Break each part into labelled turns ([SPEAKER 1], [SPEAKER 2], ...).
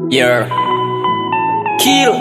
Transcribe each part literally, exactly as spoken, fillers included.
[SPEAKER 1] Yeah. Kill.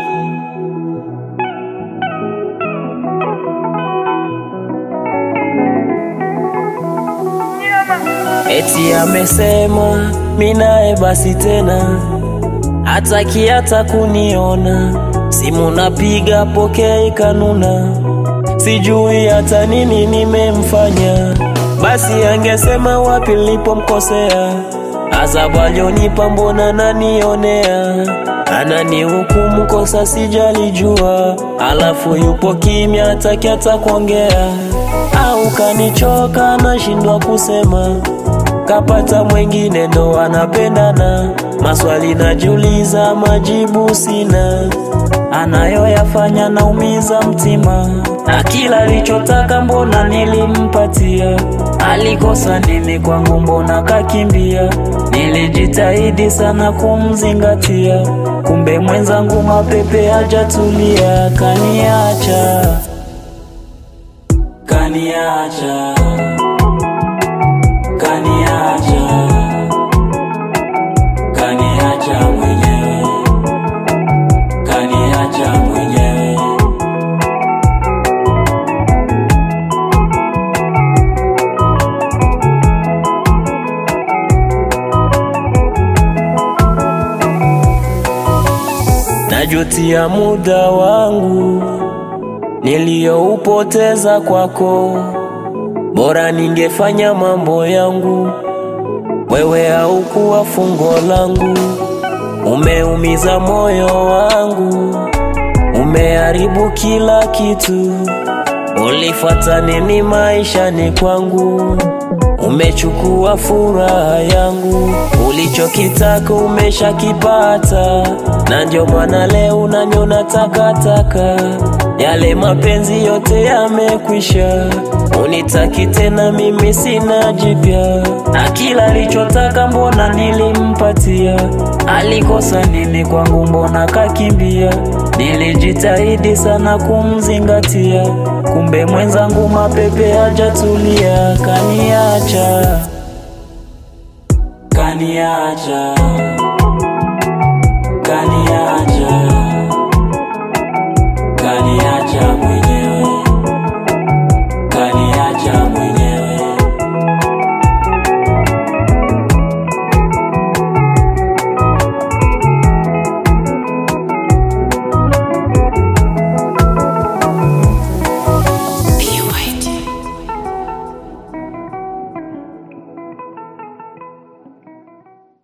[SPEAKER 1] Eti amesema minae basi tena, hataki hata kuniona, simu napiga pokea kanuna, sijui hata nini nimemfanya. Basi angesema wapi nilipomkosea, adhabu alionipa mbona nanionea, ananihukumu kosa sijalijua, alafu yupo kimya hataki hata kuongea. Au kanichoka nashindwa kusema, kapata mwengine ndo anapendana, maswali najiuliza majibu sina, anayoyafanya naumiza mtima, na kila alichotaka mbona nilimpatia, alikosa nini kwangu mbona kakimbia, nilijitahidi sana kumzingatia, kumbe mwenzangu mapepe hajatulia, kaniacha Kaniacha, kaniacha, kaniacha mwenyewe, kaniacha mwenyewe. Najutia muda wangu nilioupoteza kwako, bora ningefanya mambo yangu, wewe haukuwa fungo langu. Umeumiza moyo wangu, umeharibu kila kitu, ulifuata nini maishani kwangu, umechukua furaha yangu, ulichokitaka umeshakipata, na ndio maana leo unaniona takataka. Yale mapenzi yote yamekwisha, unitaki tena mimi sina jipya, na kila alichotaka mbona nilimpatia, alikosa nini kwangu mbona kakimbia, nilijitahidi sana kumzingatia, kumbe mwenzangu mapepe hajatulia, kaniacha Kaniacha Kaniacha